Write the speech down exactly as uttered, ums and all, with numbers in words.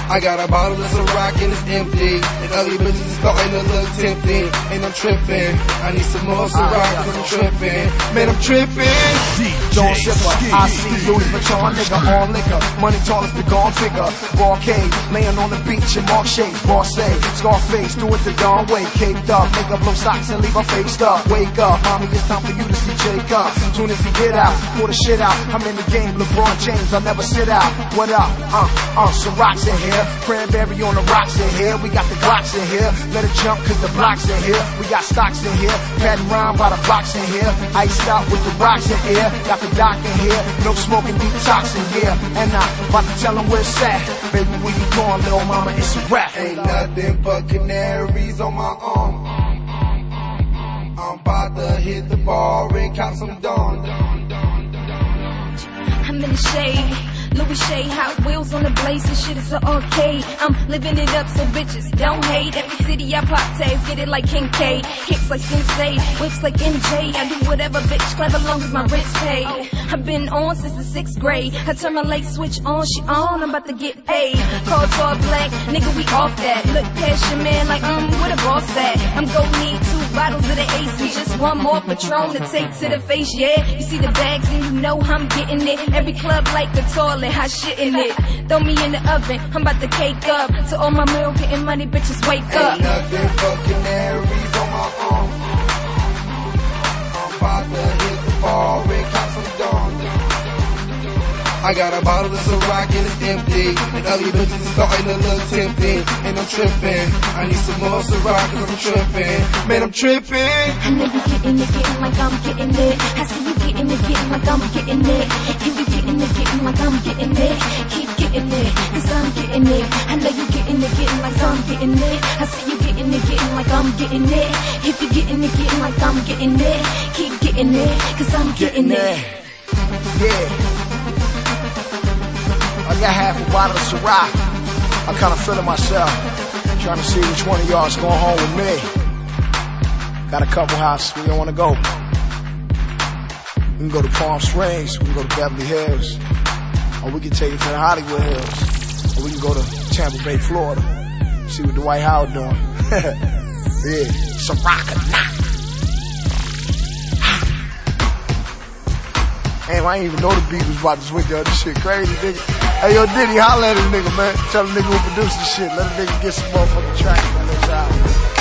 I got a bottle of Ciroc and it's empty, and ugly bitches is starting to look tempting, and I'm tripping. I need some more Ciroc cause I'm tripping. Man, I'm tripping. Don't sipper, I see Louis Vuitton, nigga, on liquor. Money tall as the gone figure. Barcade, laying on the beach in Mark Shades. Borsay, Scarface, do it the darn way. Caked up, make up blow socks and leave her faced up. Wake up, mommy, it's time for you to see Jacob. Soon as he get out, pull the shit out. I'm in the game, LeBron James, I'll never sit out. What up? Uh, uh, some rocks in here. Cranberry on the rocks in here. We got the Glocks in here. Let it jump cause the blocks in here. We got stocks in here. Patting round by the box in here. Iced out with the rocks in here. Got the dock in here. No smoking detox in here. And I'm about to tell them where it's at. Baby, where you going, little mama? It's a rap. Ain't nothing but canaries on my arm. I'm about to hit the bar and cop some dawn. I'm in the shade, Louis shade, Hot Wheels on the blaze, and shit is an arcade. I'm living it up, so bitches don't hate. Every city I pop tags, get it like Kincaid. Hits like Sensei, whips like M J. I do whatever, bitch, clever long as my wrist paid. I've been on since the sixth grade. I turn my light switch on, she on, I'm about to get paid. Cars all black, nigga, we off that. Look past your man like, um, where the boss at? I'm gon' need two bottles of the A C, just one more Patron to take to the face, yeah. You see the bags and you know I'm getting it. Every club like the toilet, hot shit in it. Throw me in the oven, I'm about to cake up. To all my meal getting money, bitches wake up. Ain't nothing but canaries on my arm. I'm about to hit the bar and cop some dawn. I got a bottle of Ciroc and it's empty, and ugly bitches is starting to look tempting, and I'm tripping. I need some more Ciroc cause I'm tripping. Man, I'm tripping. I know you getting it, getting like I'm getting it. I see you getting it, getting like I'm getting it. You be getting it, getting like I'm getting it. Keep getting it, cause I'm getting it. I know you getting it, getting like I'm getting it. I see you getting it, getting like I'm getting it. If you getting it, getting like I'm getting it. Keep getting it, cause I'm getting it. Yeah. I got half a bottle of Ciroc. I'm kinda feeling myself, trying to see which one of y'all is going home with me. Got a couple houses we don't wanna go. We can go to Palm Springs, we can go to Beverly Hills, or we can take it to the Hollywood Hills, or we can go to Tampa Bay, Florida, see what Dwight Howard doing. Yeah, Ciroc or not. Damn, I ain't even know the beat was about to switch up. This shit crazy, nigga. Hey, yo, Diddy, holla at this nigga, man. Tell the nigga who produced this shit. Let the nigga get some motherfucking track on this album.